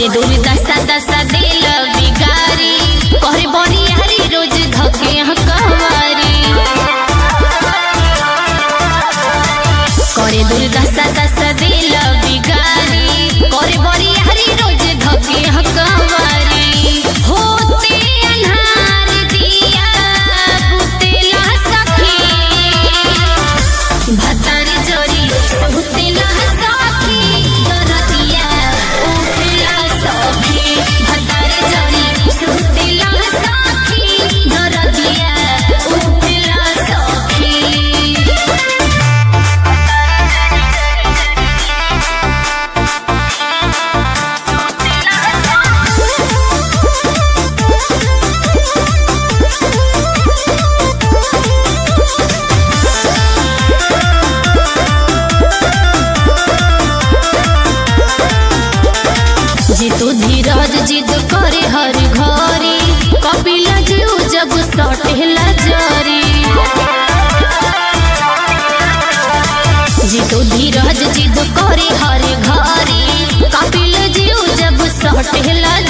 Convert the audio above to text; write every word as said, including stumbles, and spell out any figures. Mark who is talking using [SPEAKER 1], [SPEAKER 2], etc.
[SPEAKER 1] करे दूर दशा दशा दिल बिगारी करे बड़ी हरी रोज धके हकवारी करे दूर दशा दशा दिल बिगारी करे बड़ी हरी रोज धके हकवारी होते अन्हार दिया बुतेला सखी भतार जोरी बुतेला सखी दरदिया उठला सखी भतार जोरी बुतेला सखी दरदिया उठला सखी जितु धीरज जिद करे हर घरी कपिला जीव जब सटेला जरी जितु धीरज जिद करे हर घरी कपिला जीव जब सटेला